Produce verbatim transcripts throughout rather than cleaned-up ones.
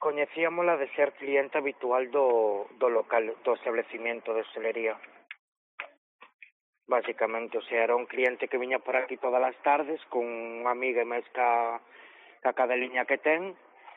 coñecíamola de ser cliente habitual do, do local, do establecimiento de hostelería. Básicamente, o sea, era un cliente que viña por aquí todas as tardes con unha amiga e máis ca, ca cadeliña que ten,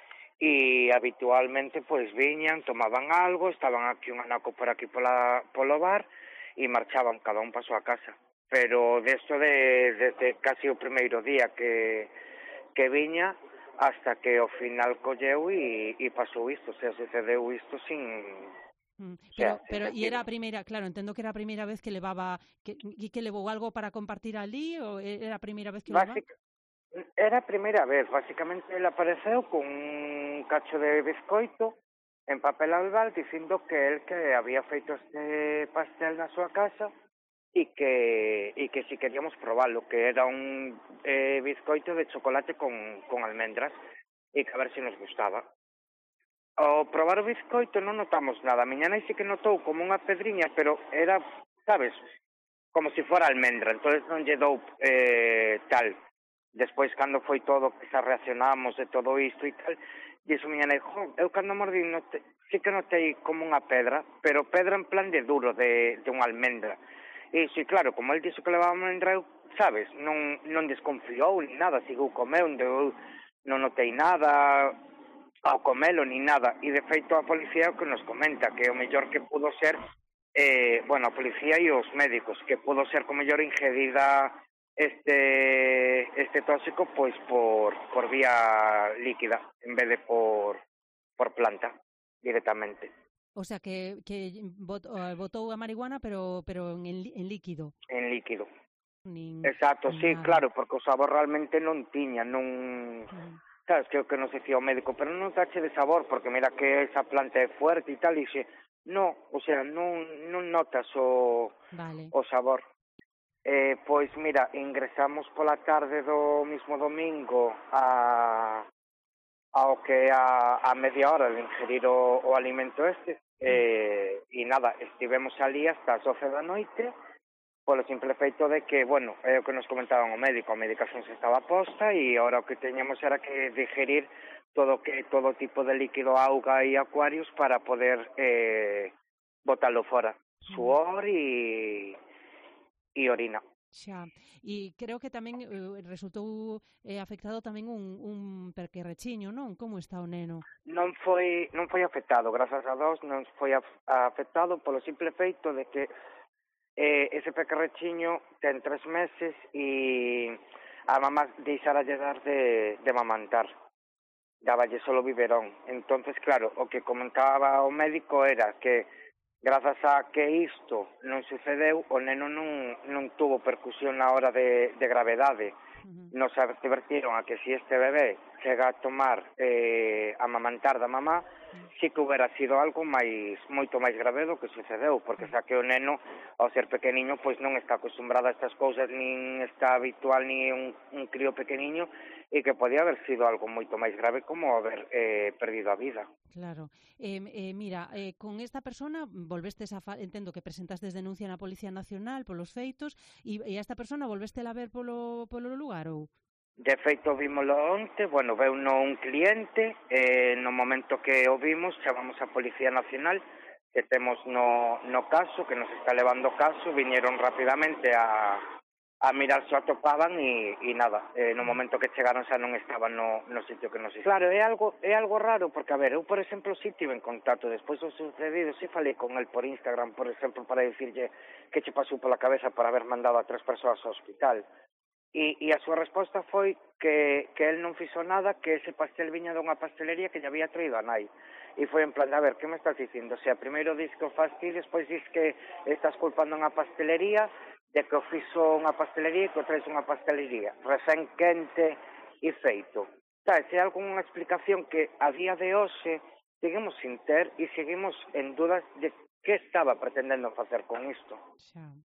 e habitualmente pois viñan, tomaban algo, estaban aquí un anaco por aquí pola, polo bar e marchaban, cada un pa súa casa. Pero desto de, desde casi o primeiro día que, que viña hasta que ao final colleu e, e pasou isto, o sea, sucedeu isto sin, Mm, o pero, sea, sin pero, e sentido. era a primeira, claro, entendo que era a primeira vez que levaba, que, e que levou algo para compartir ali, ou era a primeira vez que o levaba? Básica, era a primeira vez, basicamente ele apareceu con un cacho de bizcoito en papel albal dicindo que el que había feito este pastel na súa casa e que e que si queríamos probalo, que era un eh, bizcoito de chocolate con, con almendras e que a ver se nos gustaba. Ao probar o bizcoito non notamos nada, a miña nai sí que notou como unha pedriña, pero era, sabes, como se si fora almendra, entonces non lle dou eh, tal. Despois, cando foi todo, que xa reaccionamos de todo isto e tal, dixo miña nai, jo, eu cando mordi note, sí que notei como unha pedra, pero pedra en plan de duro, de, de unha almendra. E sí, claro, como el dixo que levaba almendra, eu, sabes, non, non desconfiou ni nada, seguiu comendo, eu non notei nada ao comelo ni nada. E de feito a policía é o que nos comenta, que o mellor que pudo ser, eh, bueno, a policía e os médicos, que pudo ser como mellor ingerida este este tóxico pois por por vía líquida en vez de por por planta directamente, O sea, que, que bot, uh, botou a marihuana, pero, pero en, en líquido, en líquido. nin, Exacto, nin sí, nada. claro, porque o sabor realmente non tiña, non, Uh-huh. sabes, que o que nos decía o médico, pero non tache de sabor, porque mira que esa planta é fuerte e tal, e xe, no, o sea, non, non notas o, Vale. o sabor. Eh, pois mira, ingresamos pola tarde do mismo domingo a ao que a, a media hora de ingerir o, o alimento este, Mm. eh, e nada, estivemos ali hasta as doce da noite, polo simple feito de que, bueno, é o que nos comentaban o médico, a medicación se estaba posta e ahora o que teñamos era que digerir todo que todo tipo de líquido, auga e acuarios para poder eh, botalo fora, Mm. suor e, e orina. Xa. E creo que tamén eh, resultou eh, afectado tamén un, un perquerrechiño, non? Como está o neno? Non foi non foi afectado, grazas a Deus non foi af, afectado polo simple feito de que eh, ese pequerrechiño ten tres meses e a mamá deixara lle dar de, de mamantar, dáballe solo biberón. Entonces, claro, o que comentaba o médico era que grazas a que isto non sucedeu, o neno non, non tuvo percusión na hora de, de gravedade. Uh-huh. Nos advertiron a que si este bebé chega a tomar eh, a mamantar da mamá, sí que hubiera sido algo máis moito máis grave do que sucedeu, porque xa que o neno, ao ser pequeniño, pois non está acostumbrado a estas cousas, nin está habitual ni un, un crío pequeniño, e que podía haber sido algo moito máis grave como haber eh, perdido a vida. Claro. Eh, eh, mira, eh, con esta persona volvestes a fa... entendo que presentastes denuncia na Policía Nacional polos feitos e, e a esta persona volvestela a ver polo, polo lugar ou? De feito, vímolo onte, bueno, veu no un cliente, eh, no momento que o vimos, chamamos a Policía Nacional, que temos no, no caso, que nos está levando o caso, viñeron rapidamente a, a mirar se o atopaban e, e nada, eh, no momento que chegaron xa non estaban no, no sitio que nos... Claro, é algo é algo raro, porque, a ver, eu, por exemplo, si tive en contacto, despois do sucedido, si falei con el por Instagram, por exemplo, para dicirlle que che pasou pola cabeza por haber mandado a tres persoas ao hospital. E, e a súa resposta foi que, que el non fixo nada, que ese pastel viña dunha pastelería que lle había traído a nai. E foi en plan, a ver, que me estás dicindo? O sea, primeiro dis que o faz ti, despois dis que estás culpando unha pastelería, de que o fixo unha pastelería e que o traes unha pastelería. Resen quente e feito. Sabes, é algunha explicación que a día de hoxe seguimos sin ter e seguimos en dudas de que estaba pretendendo facer con isto. Xa.